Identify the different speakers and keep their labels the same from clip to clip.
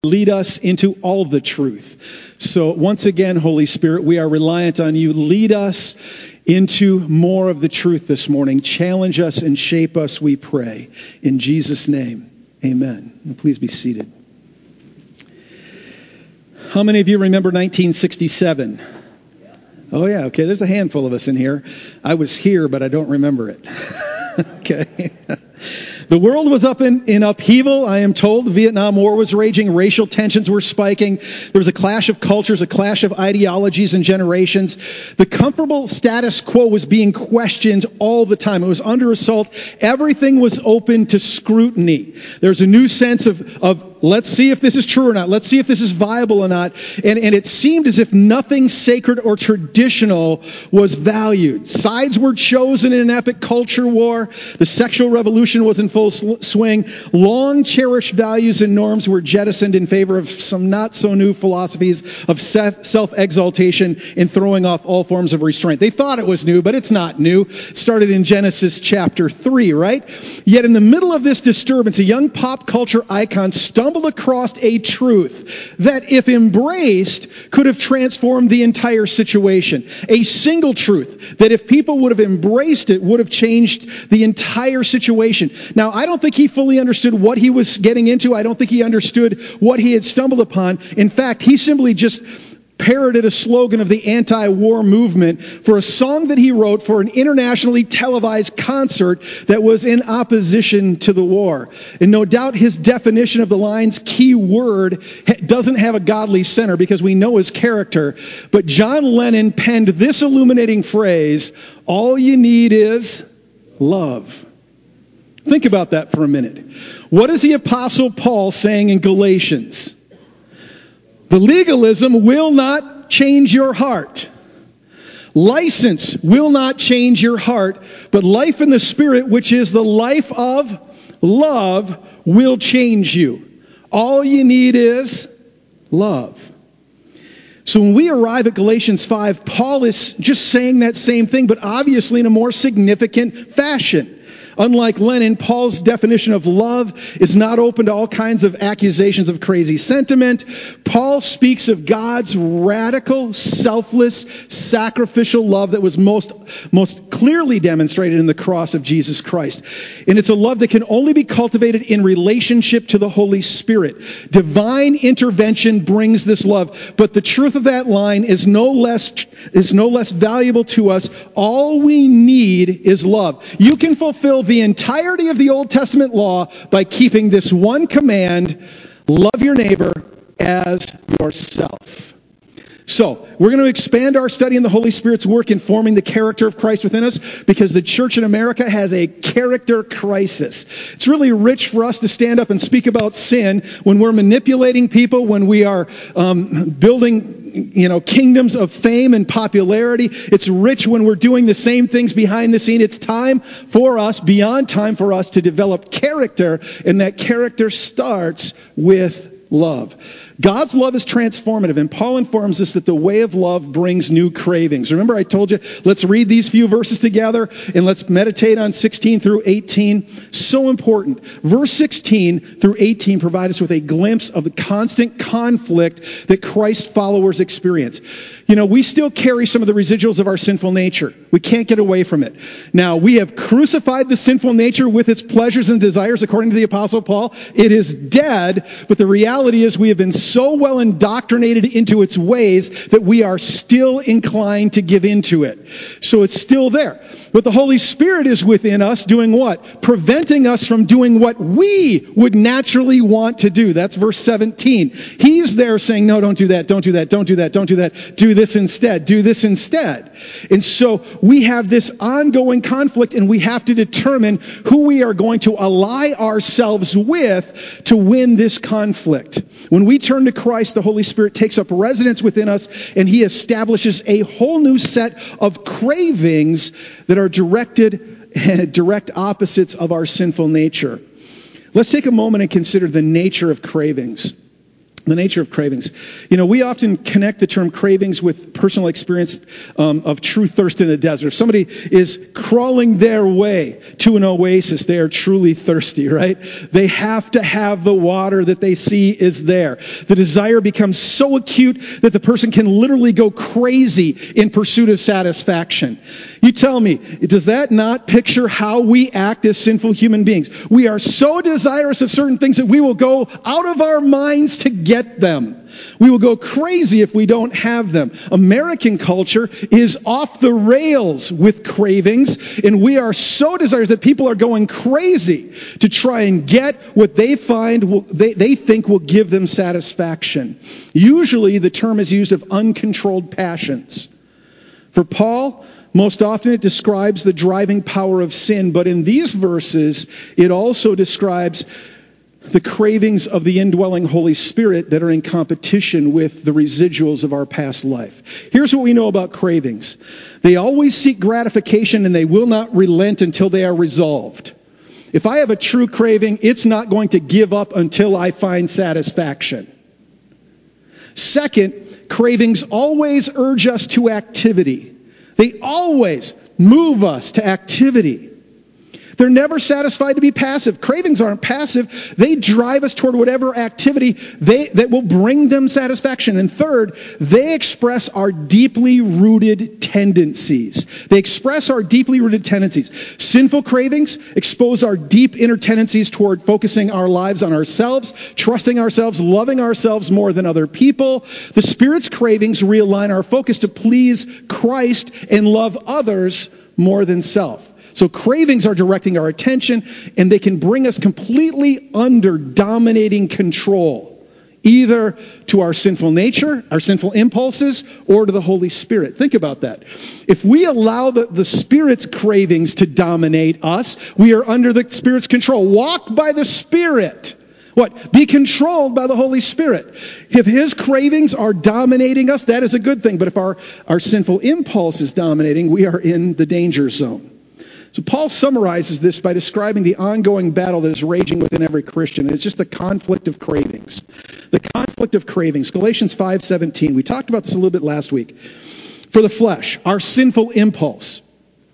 Speaker 1: lead us into all the truth. So once again, Holy Spirit, we are reliant on you. Lead us into more of the truth this morning. Challenge us and shape us, we pray. In Jesus' name, amen. And please be seated. How many of you remember 1967? Oh, yeah. Okay, there's a handful of us in here. I was here, but I don't remember it. Okay. The world was up in upheaval, I am told. The Vietnam War was raging. Racial tensions were spiking. There was a clash of cultures, a clash of ideologies and generations. The comfortable status quo was being questioned all the time. It was under assault. Everything was open to scrutiny. There's a new sense of let's see if this is true or not. Let's see if this is viable or not. And it seemed as if nothing sacred or traditional was valued. Sides were chosen in an epic culture war. The sexual revolution was in full swing. Long cherished values and norms were jettisoned in favor of some not so new philosophies of self-exaltation and throwing off all forms of restraint. They thought it was new, but it's not new. It started in Genesis chapter 3, right? Yet in the middle of this disturbance, a young pop culture icon stumbled across a truth that, if embraced, could have transformed the entire situation. A single truth that, if people would have embraced it, would have changed the entire situation. Now, I don't think he fully understood what he was getting into. I don't think he understood what he had stumbled upon. In fact, he simply just parroted a slogan of the anti-war movement for a song that he wrote for an internationally televised concert that was in opposition to the war. And no doubt his definition of the line's key word doesn't have a godly center, because we know his character. But John Lennon penned this illuminating phrase, "All you need is love." Think about that for a minute. What is the Apostle Paul saying in Galatians? The legalism will not change your heart. License will not change your heart, but life in the Spirit, which is the life of love, will change you. All you need is love. So when we arrive at Galatians 5, Paul is just saying that same thing, but obviously in a more significant fashion. Unlike Lennon, Paul's definition of love is not open to all kinds of accusations of crazy sentiment. Paul speaks of God's radical, selfless, sacrificial love that was most clearly demonstrated in the cross of Jesus Christ. And it's a love that can only be cultivated in relationship to the Holy Spirit. Divine intervention brings this love. But the truth of that line is no less valuable to us. All we need is love. You can fulfill the entirety of the Old Testament law by keeping this one command: love your neighbor as yourself. So, we're going to expand our study in the Holy Spirit's work in forming the character of Christ within us, because the church in America has a character crisis. It's really rich for us to stand up and speak about sin when we're manipulating people, when we are building kingdoms of fame and popularity. It's rich when we're doing the same things behind the scene. It's time for us, beyond time for us, to develop character, and that character starts with love. God's love is transformative, and Paul informs us that the way of love brings new cravings. Remember, I told you, let's read these few verses together, and let's meditate on 16 through 18. So important. Verse 16 through 18 provide us with a glimpse of the constant conflict that Christ followers experience. We still carry some of the residuals of our sinful nature. We can't get away from it. Now, we have crucified the sinful nature with its pleasures and desires, according to the Apostle Paul. It is dead, but the reality is we have been so well indoctrinated into its ways that we are still inclined to give into it. So it's still there. But the Holy Spirit is within us doing what? Preventing us from doing what we would naturally want to do. That's verse 17. He's there saying, no, don't do that, don't do that, don't do that, don't do that. Do this instead, do this instead. And so we have this ongoing conflict, and we have to determine who we are going to ally ourselves with to win this conflict. When we turn to Christ, the Holy Spirit takes up residence within us, and He establishes a whole new set of cravings that are direct opposites of our sinful nature. Let's take a moment and consider the nature of cravings. The nature of cravings. We often connect the term cravings with personal experience of true thirst in the desert. If somebody is crawling their way to an oasis, they are truly thirsty, right? They have to have the water that they see is there. The desire becomes so acute that the person can literally go crazy in pursuit of satisfaction. You tell me, does that not picture how we act as sinful human beings? We are so desirous of certain things that we will go out of our minds to get them. We will go crazy if we don't have them. American culture is off the rails with cravings, and we are so desirous that people are going crazy to try and get what they find they think will give them satisfaction. Usually the term is used of uncontrolled passions. For Paul, most often it describes the driving power of sin, but in these verses it also describes the cravings of the indwelling Holy Spirit that are in competition with the residuals of our past life. Here's what we know about cravings. They always seek gratification and they will not relent until they are resolved. If I have a true craving, it's not going to give up until I find satisfaction. Second, cravings always urge us to activity. They always move us to activity. They're never satisfied to be passive. Cravings aren't passive. They drive us toward whatever activity that will bring them satisfaction. And third, they express our deeply rooted tendencies. Sinful cravings expose our deep inner tendencies toward focusing our lives on ourselves, trusting ourselves, loving ourselves more than other people. The Spirit's cravings realign our focus to please Christ and love others more than self. So cravings are directing our attention, and they can bring us completely under dominating control, either to our sinful nature, our sinful impulses, or to the Holy Spirit. Think about that. If we allow the Spirit's cravings to dominate us, we are under the Spirit's control. Walk by the Spirit. What? Be controlled by the Holy Spirit. If His cravings are dominating us, that is a good thing. But if our sinful impulse is dominating, we are in the danger zone. So Paul summarizes this by describing the ongoing battle that is raging within every Christian. And it's just the conflict of cravings. The conflict of cravings. Galatians 5:17. We talked about this a little bit last week. For the flesh, our sinful impulse,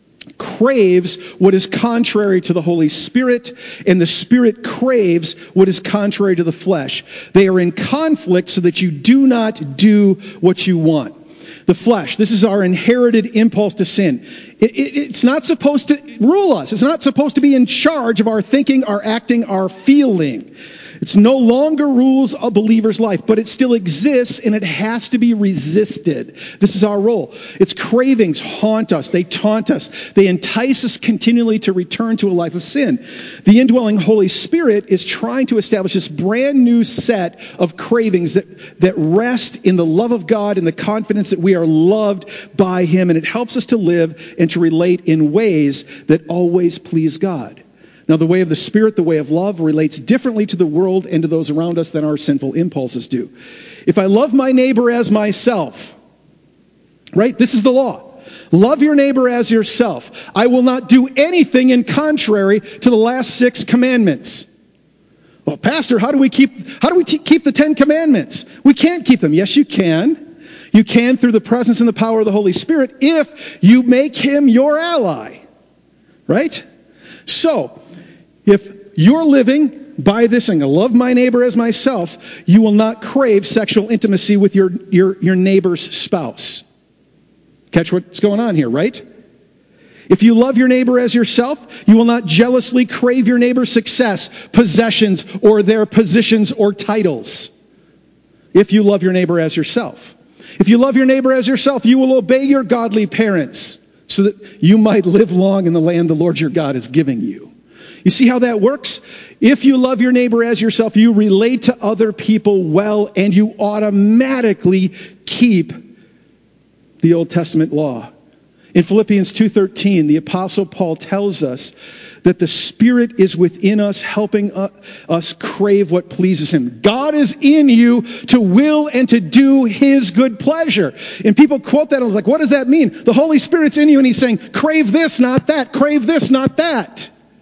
Speaker 1: craves what is contrary to the Holy Spirit, and the Spirit craves what is contrary to the flesh. They are in conflict so that you do not do what you want. The flesh, this is our inherited impulse to sin. It's not supposed to rule us. It's not supposed to be in charge of our thinking, our acting, our feeling. It's no longer rules a believer's life, but it still exists and it has to be resisted. This is our role. Its cravings haunt us. They taunt us. They entice us continually to return to a life of sin. The indwelling Holy Spirit is trying to establish this brand new set of cravings that rest in the love of God and the confidence that we are loved by Him. And it helps us to live and to relate in ways that always please God. Now, the way of the Spirit, the way of love, relates differently to the world and to those around us than our sinful impulses do. If I love my neighbor as myself, right? This is the law. Love your neighbor as yourself. I will not do anything in contrary to the last 6 commandments. Well, Pastor, how do we keep the 10 commandments? We can't keep them. Yes, you can. You can through the presence and the power of the Holy Spirit if you make Him your ally. Right? So, if you're living by this thing, I love my neighbor as myself, you will not crave sexual intimacy with your neighbor's spouse. Catch what's going on here, right? If you love your neighbor as yourself, you will not jealously crave your neighbor's success, possessions, or their positions or titles. If you love your neighbor as yourself. If you love your neighbor as yourself, you will obey your godly parents so that you might live long in the land the Lord your God is giving you. You see how that works? If you love your neighbor as yourself, you relate to other people well, and you automatically keep the Old Testament law. In Philippians 2:13, the Apostle Paul tells us that the Spirit is within us, helping us crave what pleases Him. God is in you to will and to do His good pleasure. And people quote that and like, what does that mean? The Holy Spirit's in you and He's saying, crave this, not that. Crave this, not that.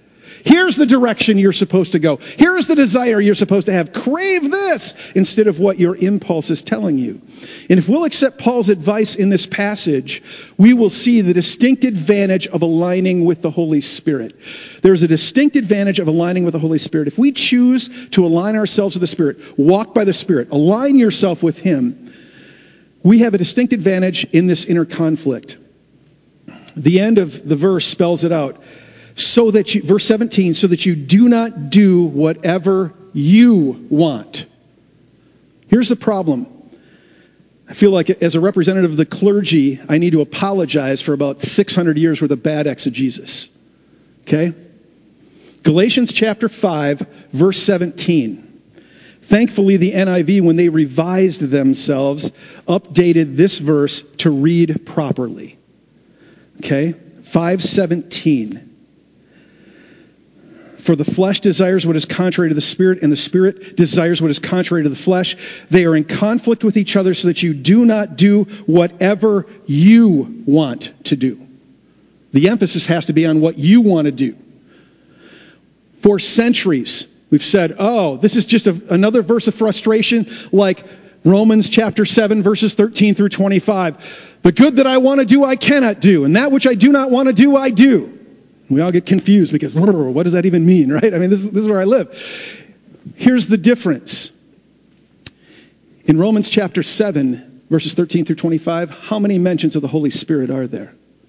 Speaker 1: Here's the direction you're supposed to go. Here's the desire you're supposed to have. Crave this instead of what your impulse is telling you. And if we'll accept Paul's advice in this passage, we will see the distinct advantage of aligning with the Holy Spirit. There's a distinct advantage of aligning with the Holy Spirit. If we choose to align ourselves with the Spirit, walk by the Spirit, align yourself with Him, we have a distinct advantage in this inner conflict. The end of the verse spells it out. So that you, verse 17, so that you do not do whatever you want. Here's the problem. I feel like as a representative of the clergy, I need to apologize for about 600 years worth of bad exegesis. Okay? Galatians chapter 5, verse 17. Thankfully, the NIV, when they revised themselves, updated this verse to read properly. Okay? 5:17. For the flesh desires what is contrary to the Spirit, and the Spirit desires what is contrary to the flesh. They are in conflict with each other so that you do not do whatever you want to do. The emphasis has to be on what you want to do. For centuries, we've said, oh, this is just another verse of frustration like Romans chapter 7, verses 13 through 25. The good that I want to do, I cannot do, and that which I do not want to do, I do. We all get confused because what does that even mean, right? I mean, this is where I live. Here's the difference. In Romans chapter 7, verses 13 through 25, how many mentions of the Holy Spirit are there?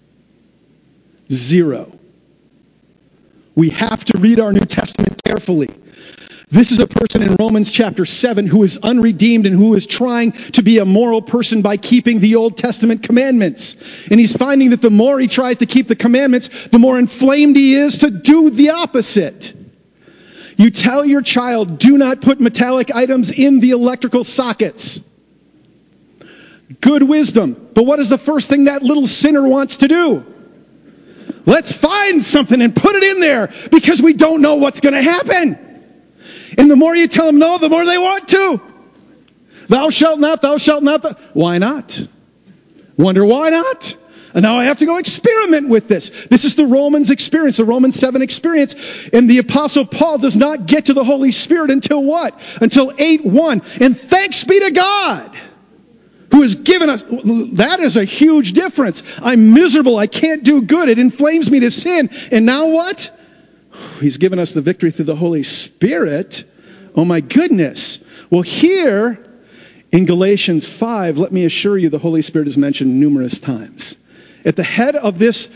Speaker 1: 0. We have to read our New Testament carefully. This is a person in Romans chapter 7 who is unredeemed and who is trying to be a moral person by keeping the Old Testament commandments. And he's finding that the more he tries to keep the commandments, the more inflamed he is to do the opposite. You tell your child, do not put metallic items in the electrical sockets. Good wisdom. But what is the first thing that little sinner wants to do? Let's find something and put it in there because we don't know what's going to happen. And the more you tell them no, the more they want to. Thou shalt not, thou shalt not. Why not? Wonder why not? And now I have to go experiment with this. This is the Romans experience, the Romans 7 experience. And the Apostle Paul does not get to the Holy Spirit until what? Until 8:1. And thanks be to God who has given us. That is a huge difference. I'm miserable. I can't do good. It inflames me to sin. And now what? He's given us the victory through the Holy Spirit. Oh my goodness. Well, here in Galatians 5, let me assure you the Holy Spirit is mentioned numerous times. At the head of this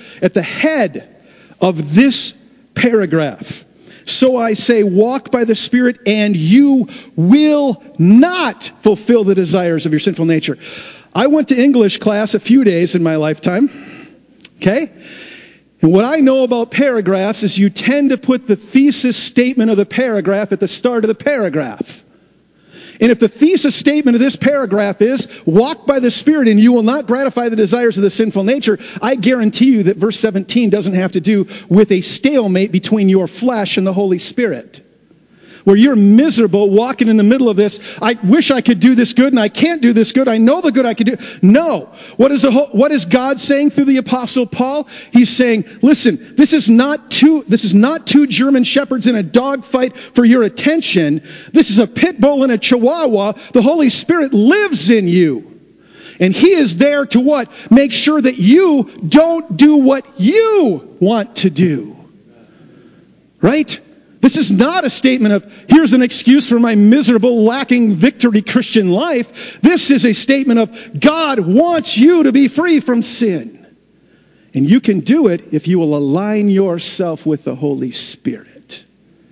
Speaker 1: paragraph. So I say, walk by the Spirit and you will not fulfill the desires of your sinful nature. I went to English class a few days in my lifetime. Okay? And what I know about paragraphs is you tend to put the thesis statement of the paragraph at the start of the paragraph. And if the thesis statement of this paragraph is, walk by the Spirit and you will not gratify the desires of the sinful nature, I guarantee you that verse 17 doesn't have to do with a stalemate between your flesh and the Holy Spirit. Where you're miserable walking in the middle of this. I wish I could do this good and I can't do this good. I know the good I could do. No. What is God saying through the Apostle Paul? He's saying, listen, this is not two German shepherds in a dogfight for your attention. This is a pit bull and a chihuahua. The Holy Spirit lives in you. And He is there to what? Make sure that you don't do what you want to do. Right? This is not a statement of, here's an excuse for my miserable, lacking victory Christian life. This is a statement of, God wants you to be free from sin. And you can do it if you will align yourself with the Holy Spirit.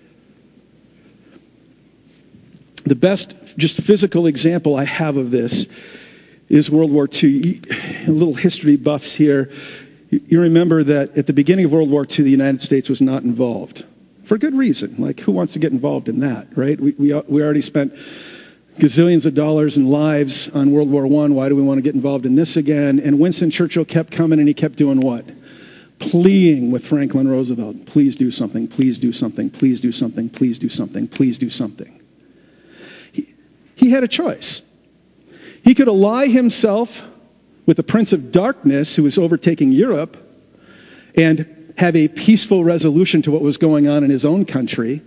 Speaker 1: The best, just physical example I have of this is World War II. A little history buffs here. You remember that at the beginning of World War II, the United States was not involved. For good reason. Like, who wants to get involved in that, right? We already spent gazillions of dollars and lives on World War I. Why do we want to get involved in this again? And Winston Churchill kept coming, and he kept doing what? Pleading with Franklin Roosevelt. Please do something. Please do something. Please do something. Please do something. Please do something. He had a choice. He could ally himself with the Prince of Darkness who was overtaking Europe and have a peaceful resolution to what was going on in his own country.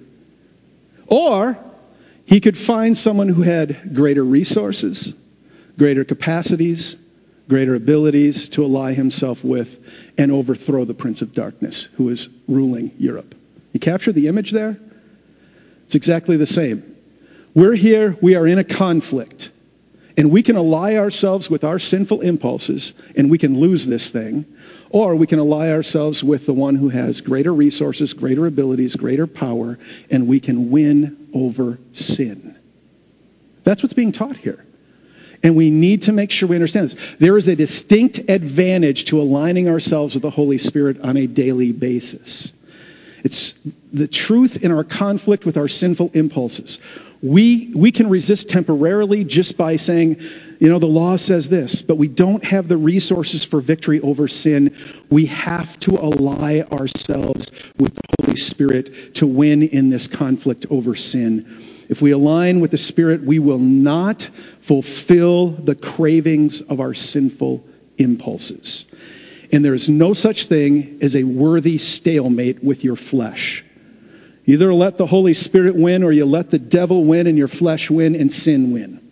Speaker 1: Or he could find someone who had greater resources, greater capacities, greater abilities to ally himself with and overthrow the Prince of Darkness who is ruling Europe. You capture the image there? It's exactly the same. We're here, we are in a conflict, and we can ally ourselves with our sinful impulses, and we can lose this thing, or we can ally ourselves with the one who has greater resources, greater abilities, greater power, and we can win over sin. That's what's being taught here. And we need to make sure we understand this. There is a distinct advantage to aligning ourselves with the Holy Spirit on a daily basis. It's the truth in our conflict with our sinful impulses. We can resist temporarily just by saying, the law says this, but we don't have the resources for victory over sin. We have to ally ourselves with the Holy Spirit to win in this conflict over sin. If we align with the Spirit, we will not fulfill the cravings of our sinful impulses. And there is no such thing as a worthy stalemate with your flesh. You either let the Holy Spirit win or you let the devil win and your flesh win and sin win.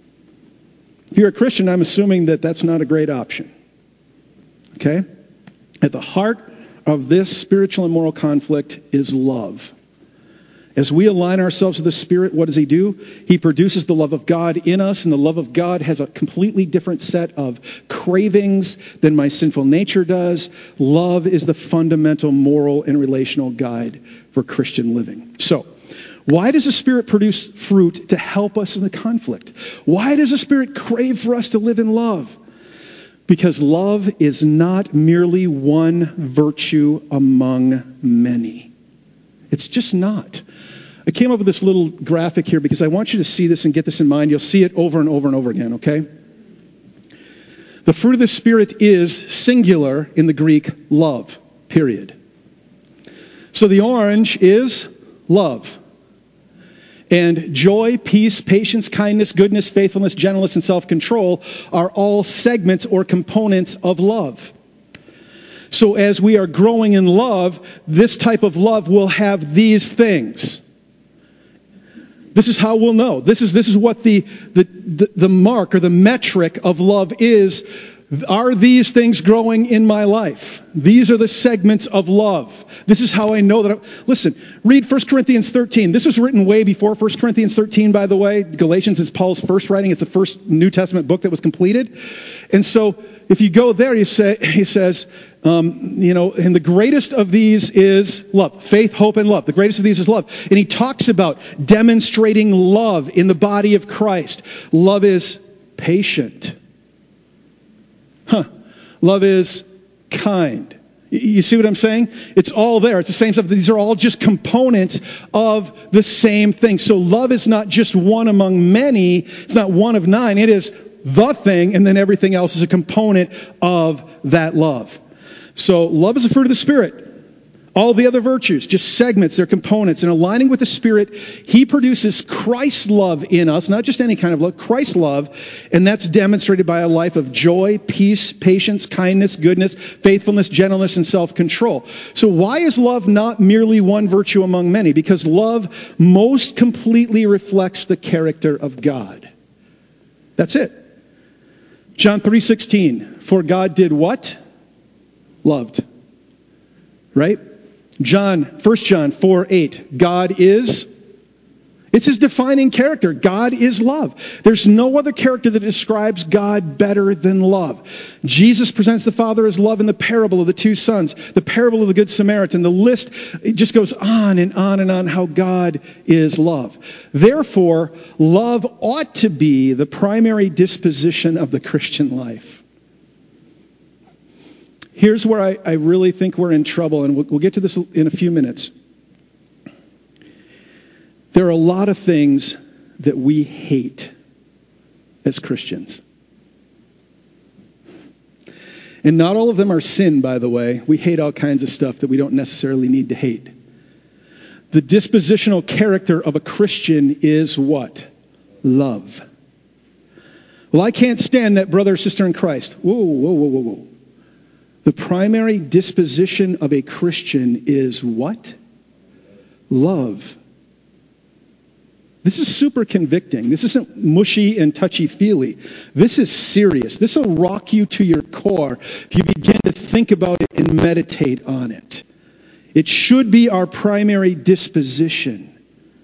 Speaker 1: If you're a Christian, I'm assuming that that's not a great option. Okay? At the heart of this spiritual and moral conflict is love. As we align ourselves with the Spirit, what does he do? He produces the love of God in us, and the love of God has a completely different set of cravings than my sinful nature does. Love is the fundamental moral and relational guide for Christian living. So, why does the Spirit produce fruit to help us in the conflict? Why does the Spirit crave for us to live in love? Because love is not merely one virtue among many. It's just not. I came up with this little graphic here because I want you to see this and get this in mind. You'll see it over and over and over again, okay? The fruit of the Spirit is singular in the Greek, love, period. So the orange is love. And joy, peace, patience, kindness, goodness, faithfulness, gentleness, and self-control are all segments or components of love. So as we are growing in love, this type of love will have these things. This is how we'll know. This is what the mark or the metric of love is. Are these things growing in my life? These are the segments of love. This is how I know that. Listen, read 1 Corinthians 13. This was written way before 1 Corinthians 13, by the way. Galatians is Paul's first writing. It's the first New Testament book that was completed. And so if you go there, he says, and the greatest of these is love. Faith, hope, and love. The greatest of these is love. And he talks about demonstrating love in the body of Christ. Love is patient. Love is kind. You see what I'm saying? It's all there. It's the same stuff. These are all just components of the same thing. So love is not just one among many. It's not one of nine. It is the thing, and then everything else is a component of that love. So love is a fruit of the Spirit. All the other virtues, just segments, they're components. And aligning with the Spirit, he produces Christ's love in us, not just any kind of love, Christ's love. And that's demonstrated by a life of joy, peace, patience, kindness, goodness, faithfulness, gentleness, and self-control. So why is love not merely one virtue among many? Because love most completely reflects the character of God. That's it. John 3:16, for God did what? Loved. Right? 1 John 4:8, God is, it's his defining character. God is love. There's no other character that describes God better than love. Jesus presents the Father as love in the parable of the two sons, the parable of the Good Samaritan. The list, it just goes on and on and on how God is love. Therefore, love ought to be the primary disposition of the Christian life. Here's where I really think we're in trouble, and we'll get to this in a few minutes. There are a lot of things that we hate as Christians. And not all of them are sin, by the way. We hate all kinds of stuff that we don't necessarily need to hate. The dispositional character of a Christian is what? Love. Well, I can't stand that brother or sister in Christ. Whoa. The primary disposition of a Christian is what? Love. This is super convicting. This isn't mushy and touchy-feely. This is serious. This will rock you to your core if you begin to think about it and meditate on it. It should be our primary disposition.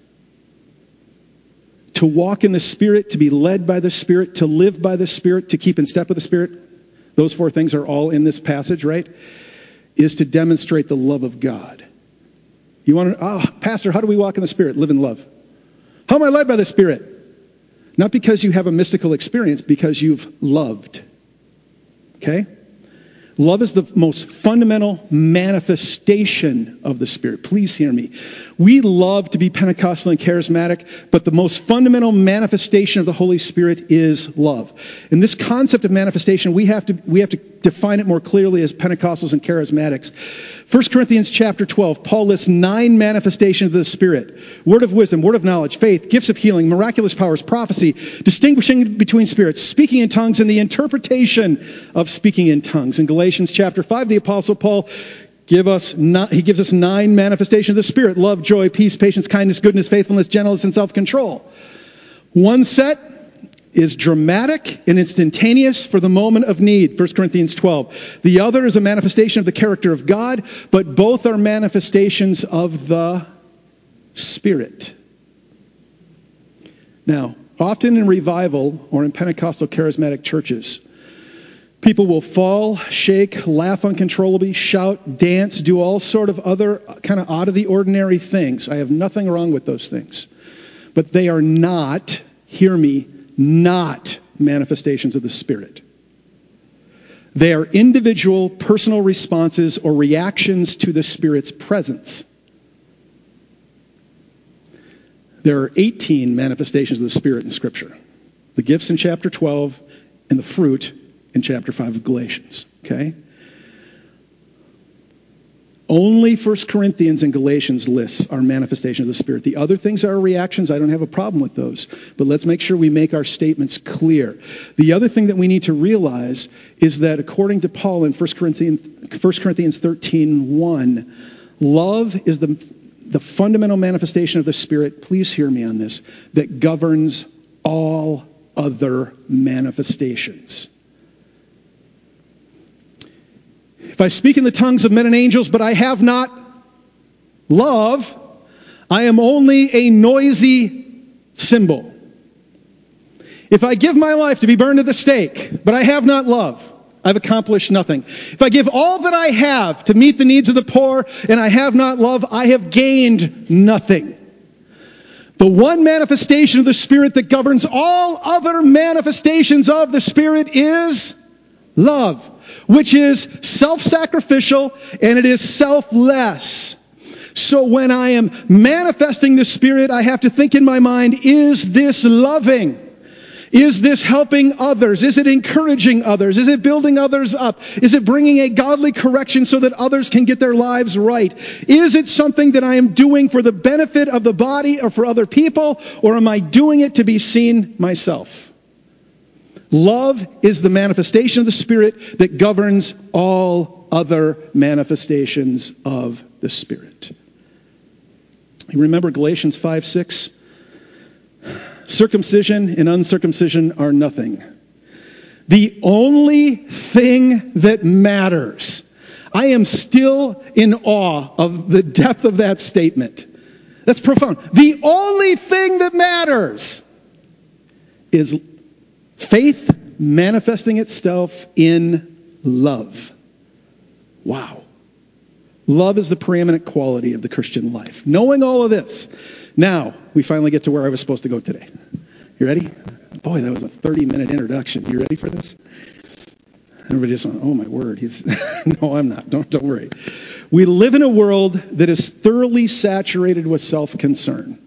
Speaker 1: To walk in the Spirit, to be led by the Spirit, to live by the Spirit, to keep in step with the Spirit. Those four things are all in this passage, right? Is to demonstrate the love of God. You want to, Pastor, how do we walk in the Spirit? Live in love. How am I led by the Spirit? Not because you have a mystical experience, because you've loved. Okay? Love is the most fundamental manifestation of the Spirit. Please hear me. We love to be Pentecostal and charismatic, but the most fundamental manifestation of the Holy Spirit is love. And this concept of manifestation, we have to define it more clearly as Pentecostals and charismatics. 1 Corinthians chapter 12, Paul lists 9 manifestations of the Spirit. Word of wisdom, word of knowledge, faith, gifts of healing, miraculous powers, prophecy, distinguishing between spirits, speaking in tongues, and the interpretation of speaking in tongues. In Galatians chapter 5, the Apostle Paul gives us 9 manifestations of the Spirit: love, joy, peace, patience, kindness, goodness, faithfulness, gentleness, and self-control. One set is dramatic and instantaneous for the moment of need, 1 Corinthians 12. The other is a manifestation of the character of God, but both are manifestations of the Spirit. Now, often in revival or in Pentecostal charismatic churches, people will fall, shake, laugh uncontrollably, shout, dance, do all sort of other kind of out of the ordinary things. I have nothing wrong with those things. But they are not, hear me, not manifestations of the Spirit. They are individual, personal responses or reactions to the Spirit's presence. There are 18 manifestations of the Spirit in Scripture. The gifts in chapter 12 and the fruit in chapter 5 of Galatians. Okay? Only 1 Corinthians and Galatians lists our manifestation of the Spirit. The other things are reactions. I don't have a problem with those. But let's make sure we make our statements clear. The other thing that we need to realize is that according to Paul in 1 Corinthians 13:1, love is the fundamental manifestation of the Spirit, please hear me on this, that governs all other manifestations. If I speak in the tongues of men and angels, but I have not love, I am only a noisy cymbal. If I give my life to be burned at the stake, but I have not love, I've accomplished nothing. If I give all that I have to meet the needs of the poor, and I have not love, I have gained nothing. The one manifestation of the Spirit that governs all other manifestations of the Spirit is love, which is self-sacrificial and it is selfless. So when I am manifesting the Spirit, I have to think in my mind, is this loving? Is this helping others? Is it encouraging others? Is it building others up? Is it bringing a godly correction so that others can get their lives right? Is it something that I am doing for the benefit of the body or for other people, or am I doing it to be seen myself? Love is the manifestation of the Spirit that governs all other manifestations of the Spirit. You remember Galatians 5:6? Circumcision and uncircumcision are nothing. The only thing that matters. I am still in awe of the depth of that statement. That's profound. The only thing that matters is faith manifesting itself in love. Wow. Love is the preeminent quality of the Christian life. Knowing all of this, now we finally get to where I was supposed to go today. You ready? Boy, that was a 30-minute introduction. You ready for this? Everybody just went, oh my word. No, I'm not. Don't worry. We live in a world that is thoroughly saturated with self-concern.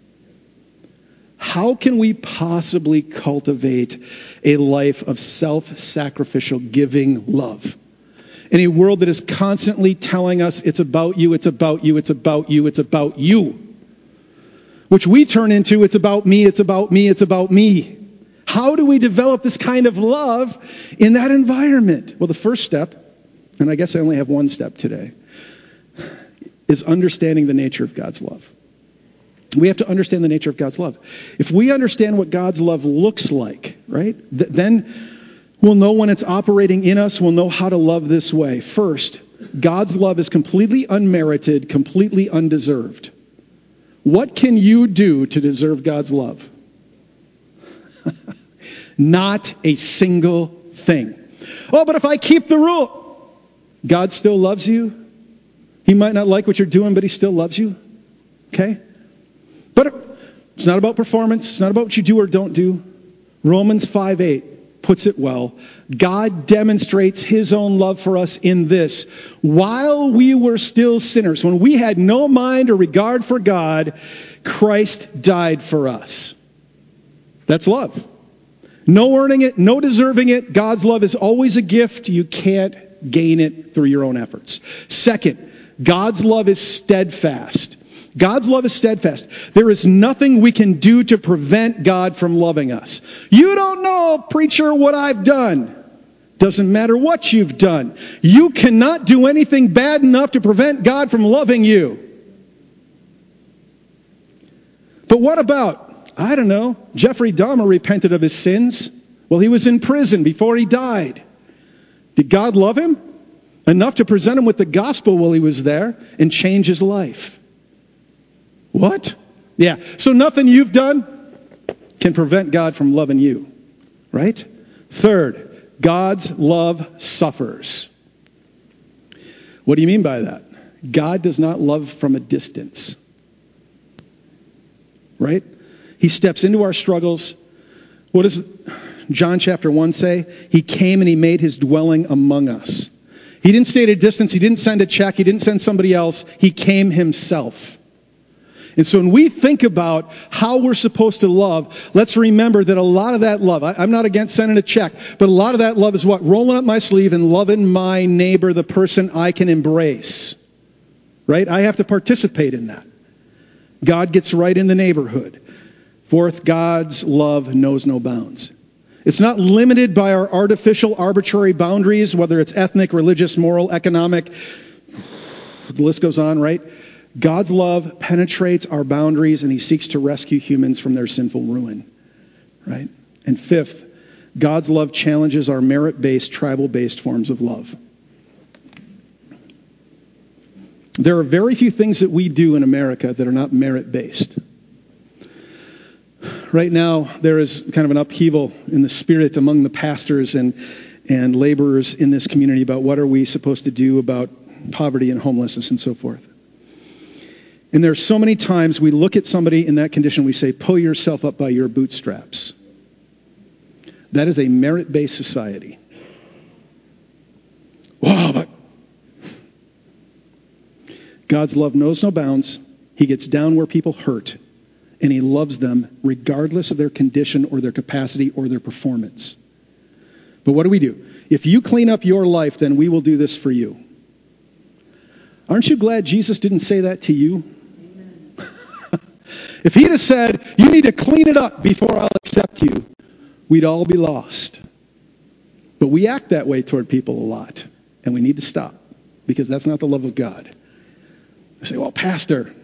Speaker 1: How can we possibly cultivate a life of self-sacrificial giving love in a world that is constantly telling us it's about you, it's about you, it's about you, it's about you? Which we turn into, it's about me, it's about me, it's about me. How do we develop this kind of love in that environment? Well, the first step, and I guess I only have one step today, is understanding the nature of God's love. We have to understand the nature of God's love. If we understand what God's love looks like, right, then we'll know when it's operating in us. We'll know how to love this way. First, God's love is completely unmerited, completely undeserved. What can you do to deserve God's love? Not a single thing. Oh, but if I keep the rule, God still loves you. He might not like what you're doing, but he still loves you. Okay? But it's not about performance. It's not about what you do or don't do. Romans 5:8 puts it well. God demonstrates his own love for us in this. While we were still sinners, when we had no mind or regard for God, Christ died for us. That's love. No earning it, no deserving it. God's love is always a gift. You can't gain it through your own efforts. Second, God's love is steadfast. God's love is steadfast. There is nothing we can do to prevent God from loving us. You don't know, preacher, what I've done. Doesn't matter what you've done. You cannot do anything bad enough to prevent God from loving you. But what about, I don't know, Jeffrey Dahmer repented of his sins while he was in prison before he died. Did God love him enough to present him with the gospel while he was there and change his life? What? Yeah. So nothing you've done can prevent God from loving you. Right? Third, God's love suffers. What do you mean by that? God does not love from a distance. Right? He steps into our struggles. What does John chapter 1 say? He came and he made his dwelling among us. He didn't stay at a distance. He didn't send a check. He didn't send somebody else. He came himself. And so when we think about how we're supposed to love, let's remember that a lot of that love, I'm not against sending a check, but a lot of that love is what? Rolling up my sleeve and loving my neighbor, the person I can embrace. Right? I have to participate in that. God gets right in the neighborhood. Fourth, God's love knows no bounds. It's not limited by our artificial, arbitrary boundaries, whether it's ethnic, religious, moral, economic. The list goes on, right? God's love penetrates our boundaries and he seeks to rescue humans from their sinful ruin. Right? And fifth, God's love challenges our merit-based, tribal-based forms of love. There are very few things that we do in America that are not merit-based. Right now, there is kind of an upheaval in the spirit among the pastors and laborers in this community about what are we supposed to do about poverty and homelessness and so forth. And there are so many times we look at somebody in that condition, we say, pull yourself up by your bootstraps. That is a merit-based society. Whoa, but God's love knows no bounds. He gets down where people hurt, and he loves them regardless of their condition or their capacity or their performance. But what do? If you clean up your life, then we will do this for you. Aren't you glad Jesus didn't say that to you? If he'd have said, you need to clean it up before I'll accept you, we'd all be lost. But we act that way toward people a lot, and we need to stop, because that's not the love of God. I say, well, Pastor,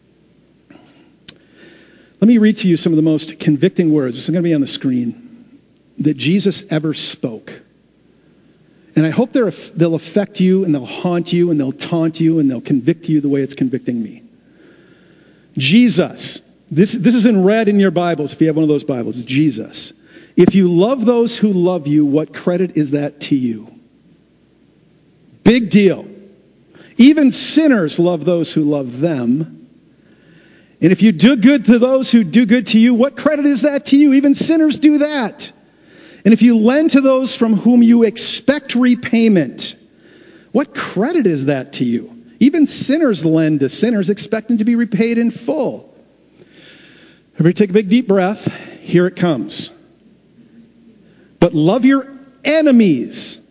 Speaker 1: let me read to you some of the most convicting words. This is going to be on the screen, that Jesus ever spoke. And I hope they'll affect you, and they'll haunt you, and they'll taunt you, and they'll convict you the way it's convicting me. Jesus. This is in red in your Bibles, if you have one of those Bibles. It's Jesus. If you love those who love you, what credit is that to you? Big deal. Even sinners love those who love them. And if you do good to those who do good to you, what credit is that to you? Even sinners do that. And if you lend to those from whom you expect repayment, what credit is that to you? Even sinners lend to sinners expecting to be repaid in full. Everybody take a big deep breath. Here it comes. But love your enemies.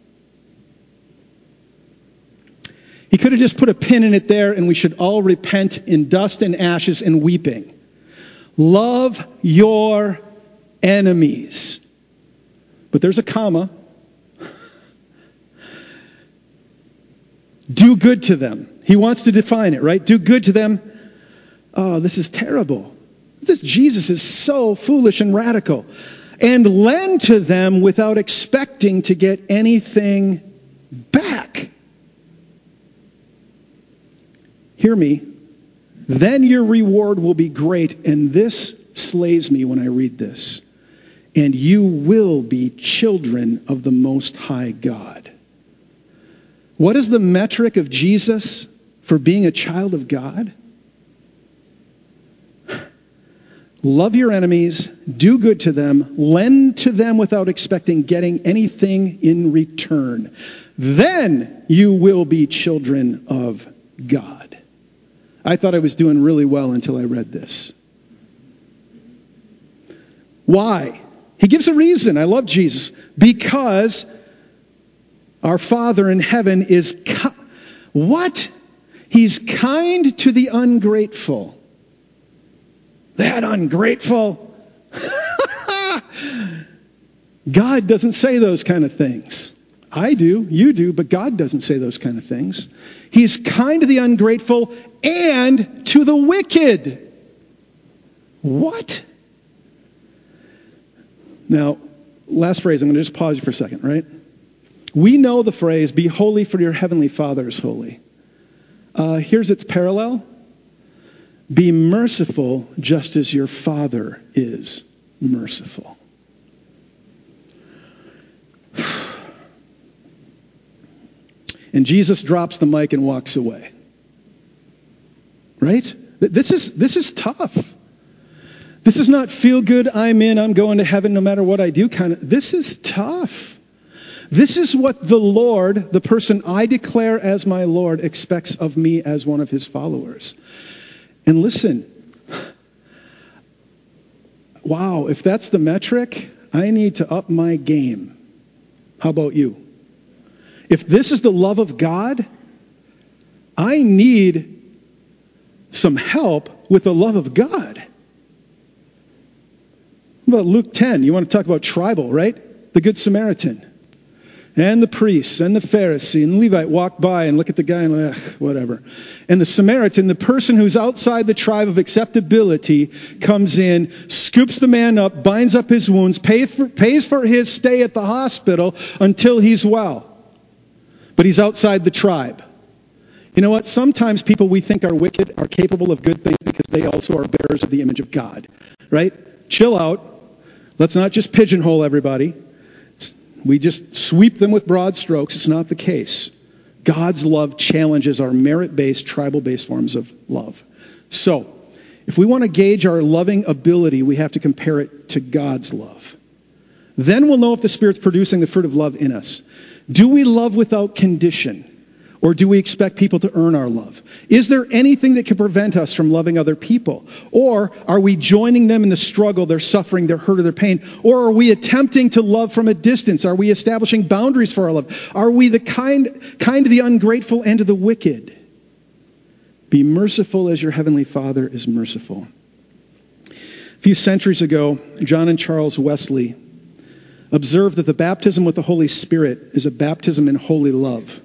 Speaker 1: He could have just put a pin in it there, and we should all repent in dust and ashes and weeping. Love your enemies. But there's a comma. Do good to them. He wants to define it, right? Do good to them. Oh, this is terrible. This Jesus is so foolish and radical. And lend to them without expecting to get anything back. Hear me. Then your reward will be great. And this slays me when I read this. And you will be children of the Most High God. What is the metric of Jesus for being a child of God? Love your enemies, do good to them, lend to them without expecting getting anything in return. Then you will be children of God. I thought I was doing really well until I read this. Why? He gives a reason. I love Jesus. Because our Father in heaven is what? He's kind to the ungrateful. That ungrateful. God doesn't say those kind of things. I do, you do, but God doesn't say those kind of things. He's kind to the ungrateful and to the wicked. What? Now, last phrase, I'm going to just pause you for a second, right? We know the phrase, be holy for your heavenly Father is holy. Here's its parallel. Be merciful just as your Father is merciful. And Jesus drops the mic and walks away. Right? This is tough. This is not feel good, I'm in, I'm going to heaven no matter what I do kind of. This is tough. This is what the Lord, the person I declare as my Lord, expects of me as one of his followers. And listen, wow, if that's the metric, I need to up my game. How about you? If this is the love of God, I need some help with the love of God. What about Luke 10? You want to talk about tribal, right? The Good Samaritan. And the priests and the Pharisee and the Levite walk by and look at the guy and whatever. And the Samaritan, the person who's outside the tribe of acceptability, comes in, scoops the man up, binds up his wounds, pays for his stay at the hospital until he's well. But he's outside the tribe. You know what? Sometimes people we think are wicked are capable of good things because they also are bearers of the image of God. Right? Chill out. Let's not just pigeonhole everybody. We just sweep them with broad strokes. It's not the case. God's love challenges our merit-based, tribal-based forms of love. So, if we want to gauge our loving ability, we have to compare it to God's love. Then we'll know if the Spirit's producing the fruit of love in us. Do we love without condition? Or do we expect people to earn our love? Is there anything that can prevent us from loving other people? Or are we joining them in the struggle, their suffering, their hurt, or their pain? Or are we attempting to love from a distance? Are we establishing boundaries for our love? Are we the kind to the ungrateful and to the wicked? Be merciful as your heavenly Father is merciful. A few centuries ago, John and Charles Wesley observed that the baptism with the Holy Spirit is a baptism in holy love.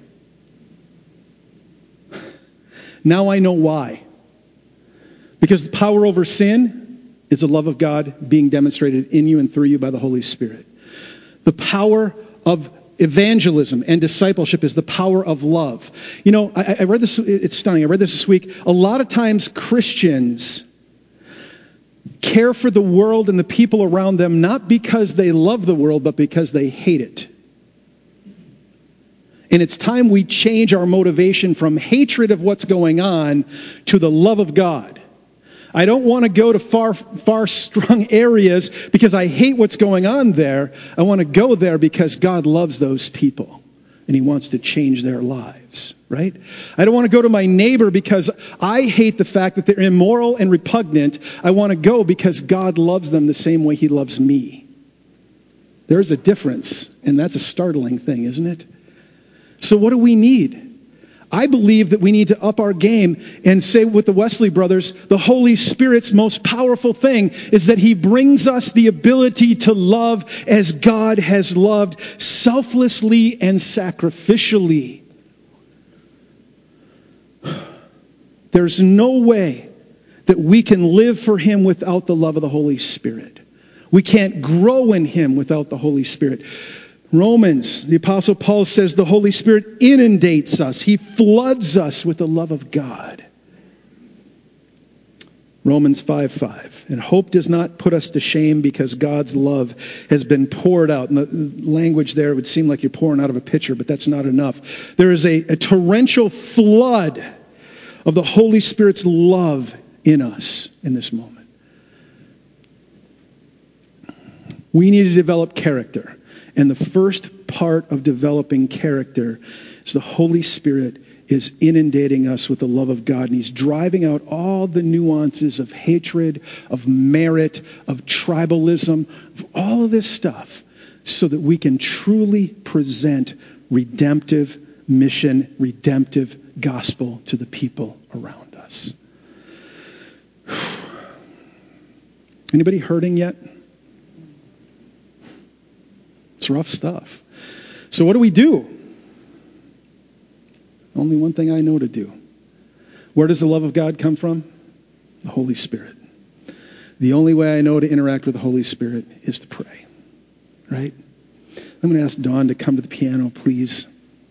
Speaker 1: Now I know why. Because the power over sin is the love of God being demonstrated in you and through you by the Holy Spirit. The power of evangelism and discipleship is the power of love. You know, I read this, it's stunning. I read this week. A lot of times Christians care for the world and the people around them not because they love the world, but because they hate it. And it's time we change our motivation from hatred of what's going on to the love of God. I don't want to go to far strong areas because I hate what's going on there. I want to go there because God loves those people and he wants to change their lives, right? I don't want to go to my neighbor because I hate the fact that they're immoral and repugnant. I want to go because God loves them the same way he loves me. There's a difference, and that's a startling thing, isn't it? So what do we need? I believe that we need to up our game and say with the Wesley brothers, the Holy Spirit's most powerful thing is that he brings us the ability to love as God has loved, selflessly and sacrificially. There's no way that we can live for him without the love of the Holy Spirit. We can't grow in him without the Holy Spirit. Romans, the Apostle Paul says the Holy Spirit inundates us. He floods us with the love of God. Romans 5:5. And hope does not put us to shame because God's love has been poured out. And the language there would seem like you're pouring out of a pitcher, but that's not enough. There is a torrential flood of the Holy Spirit's love in us in this moment. We need to develop character. And the first part of developing character is the Holy Spirit is inundating us with the love of God. And he's driving out all the nuances of hatred, of merit, of tribalism, of all of this stuff, so that we can truly present redemptive mission, redemptive gospel to the people around us. Anybody hurting yet? It's rough stuff. So what do we do? Only one thing I know to do. Where does the love of God come from? The Holy Spirit. The only way I know to interact with the Holy Spirit is to pray. Right? I'm going to ask Dawn to come to the piano, please.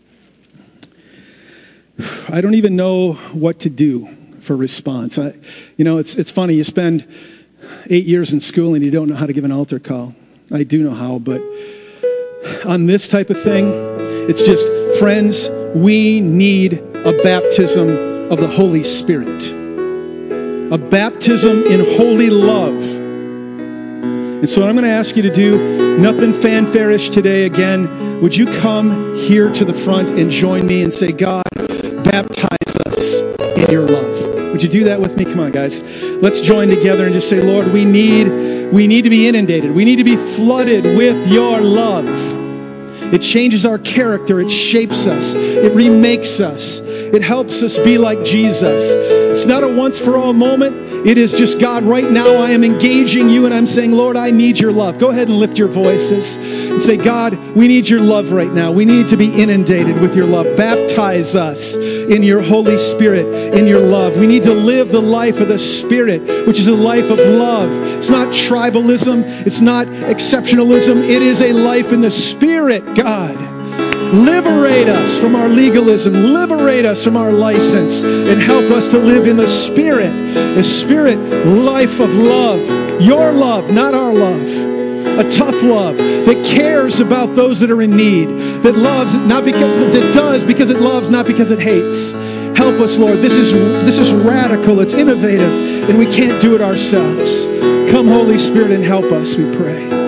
Speaker 1: I don't even know what to do for response. It's funny. You spend 8 years in school and you don't know how to give an altar call. I do know how, but on this type of thing, it's just, friends, we need a baptism of the Holy Spirit. A baptism in holy love. And so what I'm going to ask you to do, nothing fanfare-ish today again. Would you come here to the front and join me and say, God, baptize us in your love. Would you do that with me? Come on, guys. Let's join together and just say, Lord, we need to be inundated. We need to be flooded with your love. It changes our character. It shapes us. It remakes us. It helps us be like Jesus. It's not a once-for-all moment. It is just, God, right now I am engaging you and I'm saying, Lord, I need your love. Go ahead and lift your voices and say, God, we need your love right now. We need to be inundated with your love. Baptize us in your Holy Spirit, in your love. We need to live the life of the Spirit, which is a life of love. It's not tribalism. It's not exceptionalism. It is a life in the Spirit, God. Liberate us from our legalism. Liberate us from our license. And help us to live in the Spirit life of love. Your love, not our love. A tough love that cares about those that are in need. That loves, that does because it loves, not because it hates. Help us, Lord. This is radical. It's innovative. And we can't do it ourselves. Come, Holy Spirit, and help us, we pray.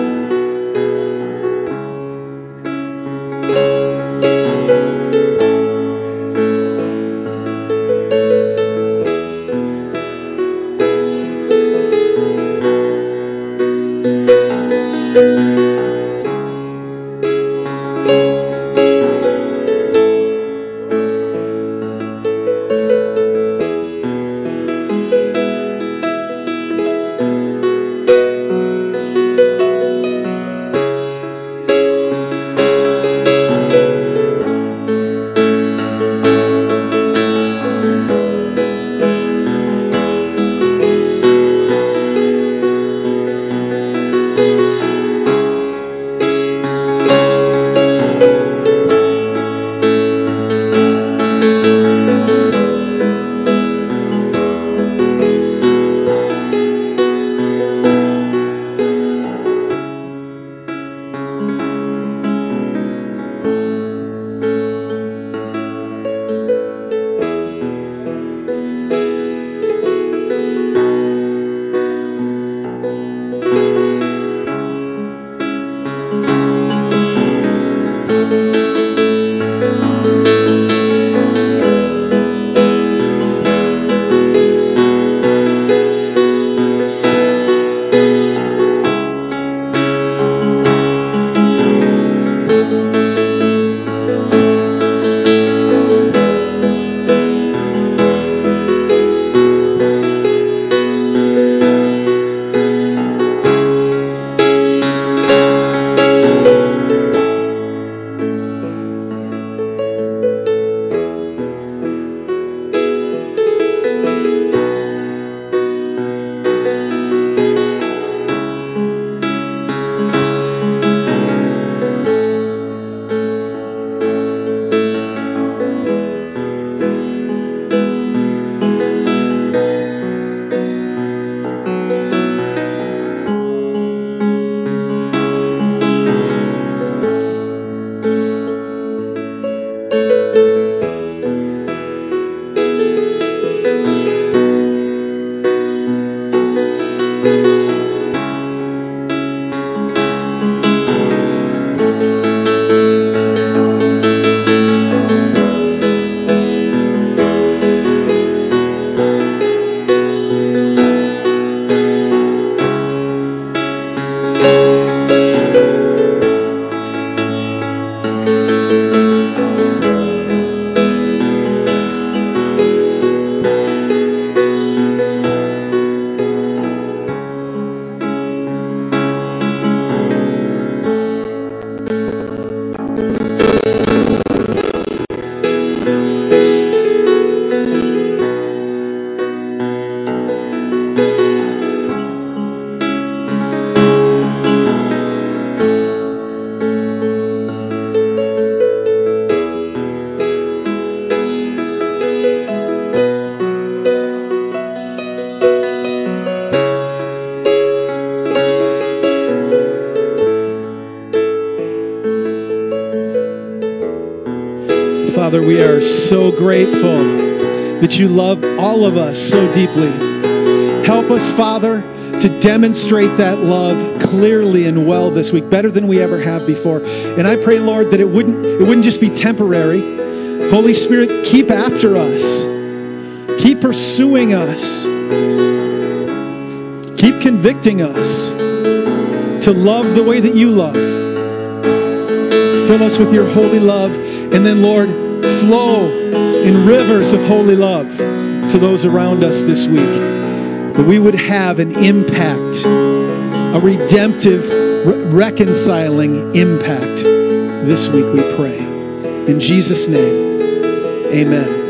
Speaker 1: Father, we are so grateful that you love all of us so deeply. Help us, Father, to demonstrate that love clearly and well this week, better than we ever have before. And I pray, Lord, that it wouldn't just be temporary. Holy Spirit, keep after us. Keep pursuing us. Keep convicting us to love the way that you love. Fill us with your holy love. And then, Lord, flow in rivers of holy love to those around us this week. That we would have an impact, a redemptive, reconciling impact this week, we pray. In Jesus' name, amen.